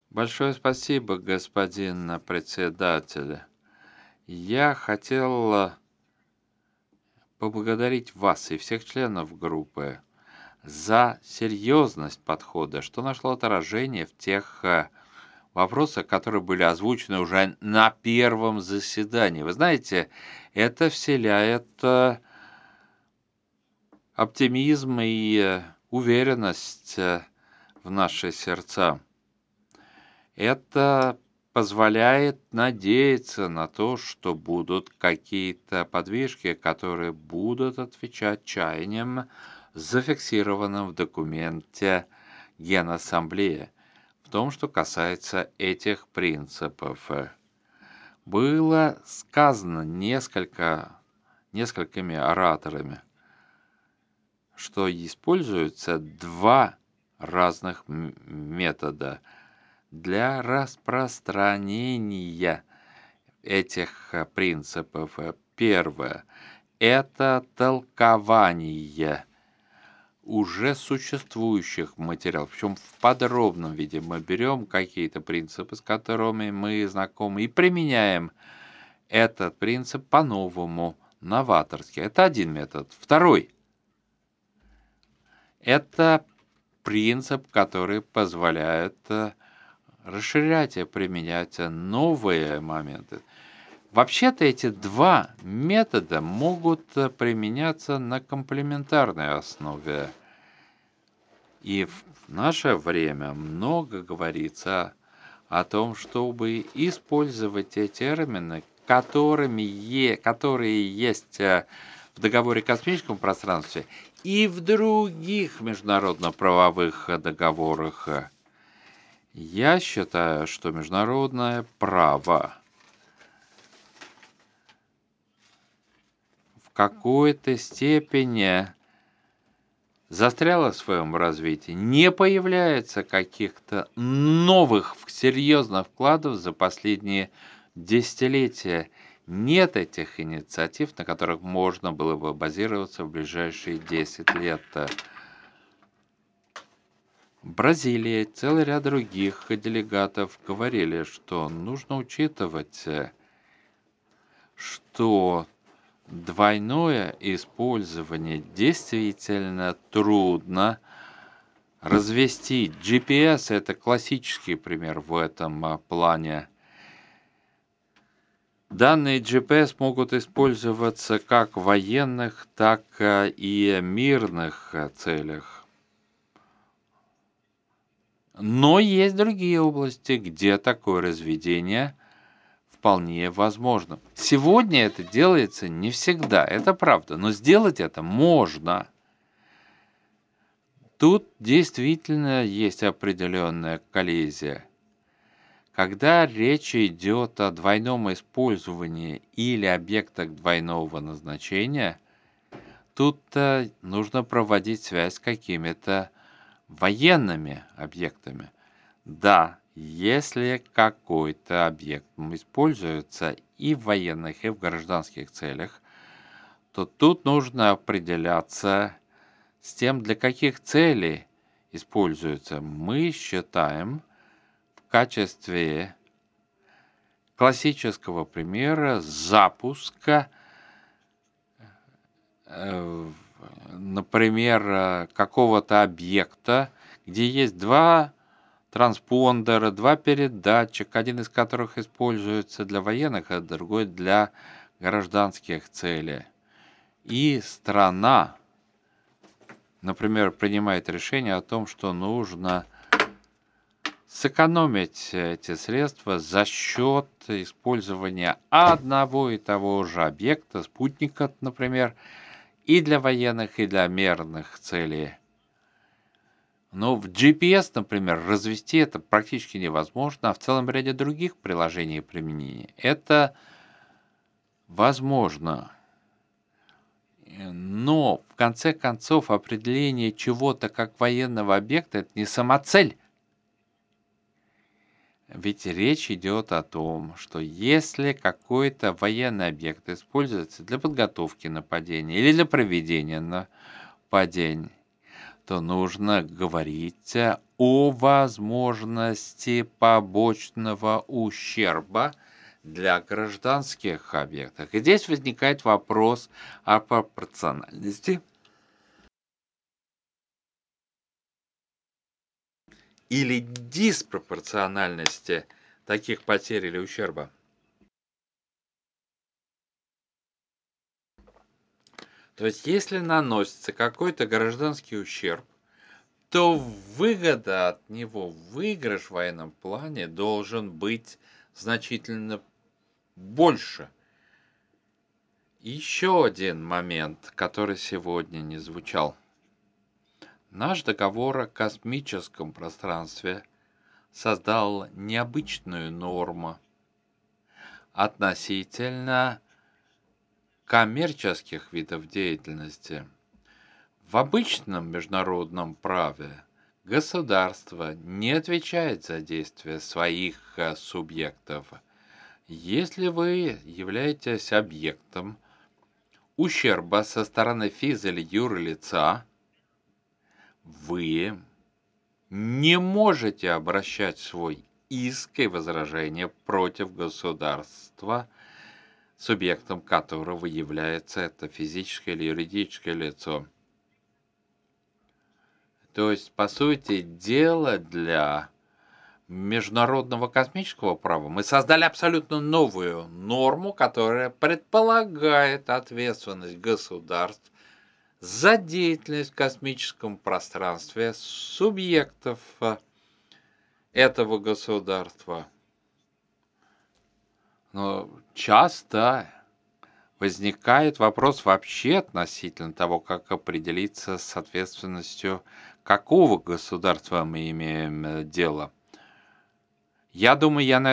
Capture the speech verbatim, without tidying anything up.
Большое спасибо, господин председатель. Я хотел э, поблагодарить вас и всех членов группы за серьезность подхода, что нашло отражение в тех э, вопросах, которые были озвучены уже на первом заседании. Вы знаете, это вселяет э, оптимизм и э, уверенность э, в наши сердца. Это позволяет надеяться на то, что будут какие-то подвижки, которые будут отвечать чаяниям, зафиксированным в документе Генассамблеи, в том, что касается этих принципов. Было сказано несколько, несколькими ораторами, что используются два разных м- метода для распространения этих э, принципов. Э, Первое– это толкование уже существующих материалов, причем в подробном виде. Мы берем какие-то принципы, с которыми мы знакомы, и применяем этот принцип по-новому, новаторски. Это один метод. Второй– это принцип, который позволяет э, расширять и применять новые моменты. Вообще-то эти два метода могут э, применяться на комплементарной основе. И в наше время много говорится о том, чтобы использовать те термины, которыми е, которые есть э, в договоре о космическом пространстве и в других международно-правовых э, договорах. Я считаю, что международное право в какой-то степени застряло в своем развитии, не появляется каких-то новых серьезных вкладов за последние десятилетия. Нет этих инициатив, на которых можно было бы базироваться в ближайшие десять лет. Бразилия и целый ряд других делегатов говорили, что нужно учитывать, э, что двойное использование действительно трудно развести. джи пи эс– это классический пример в этом а, плане. Данные джи пи эс могут использоваться как в военных, так а, и мирных а, целях. Но есть другие области, где такое разведение вполне возможно. Сегодня это делается не всегда, это правда, но сделать это можно. Тут действительно есть определенная коллизия. Когда речь идет о двойном использовании или объектах двойного назначения, тут э, нужно проводить связь с какими-то военными объектами. Да, если какой-то объект используется и в военных, и в гражданских целях, то тут нужно определяться с тем, для каких целей используется. Мы считаем в качестве классического примера запуска, э, например, э, какого-то объекта, где есть два транспондера, два передатчика, один из которых используется для военных, а другой для гражданских целей. И страна, например, принимает решение о том, что нужно сэкономить эти средства за счет использования одного и того же объекта, спутника, например, и для военных, и для мирных целей. Но в джи пи эс, например, развести это практически невозможно, а в целом ряде других приложений и применений это возможно. Но, в конце концов, определение чего-то как военного объекта– это не самоцель. Ведь речь идет о том, что если какой-то военный объект используется для подготовки нападения или для проведения нападений, то нужно говорить о возможности побочного ущерба для гражданских объектов. И здесь возникает вопрос о пропорциональности или диспропорциональности таких потерь или ущерба. То есть, если наносится какой-то гражданский ущерб, то выгода от него, выигрыш в военном плане должен быть значительно больше. Еще один момент, который сегодня не звучал. Наш договор о космическом пространстве создал необычную норму относительно коммерческих видов деятельности. В обычном международном праве государство не отвечает за действия своих э, субъектов. Если вы являетесь объектом ущерба со стороны физ- или юрлица, вы не можете обращать свой иск и возражение против государства, субъектом которого является это физическое или юридическое лицо. То есть, по сути дела, для международного космического права мы создали абсолютно новую норму, которая предполагает ответственность государств за деятельность в космическом пространстве субъектов этого государства. Но часто возникает вопрос вообще относительно того, как определиться с ответственностью какого государства мы имеем э, дело. Я думаю, я на